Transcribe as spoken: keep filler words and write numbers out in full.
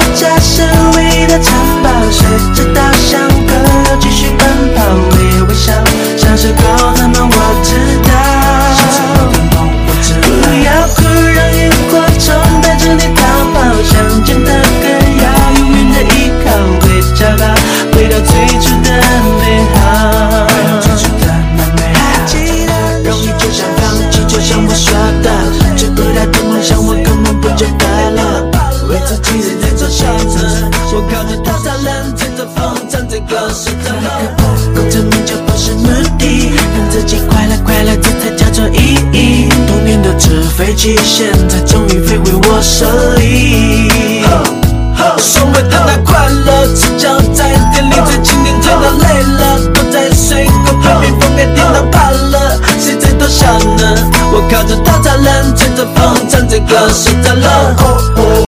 家是唯一的城堡，随着稻香河流继续奔跑，微微笑，小时候的梦我知道。不要哭，让萤火虫带着你逃跑，想见的更要永远的依靠，会找到回到最初的美好。还记得容易就想放弃，就像我说的，追不到的梦想我根本不觉得了，为自己在做选择，我靠着稻草人吹着风唱这个是真的。功成名就不是目的，让自己快乐快乐，这才叫做意义。多年的纸飞机，现在终于飞回我手里。所谓的那快乐，赤脚在店里最经典，吹到累了，躲在水沟旁边，风给电到怕了，谁在偷笑呢？我靠着稻草人吹着风唱这个是真了。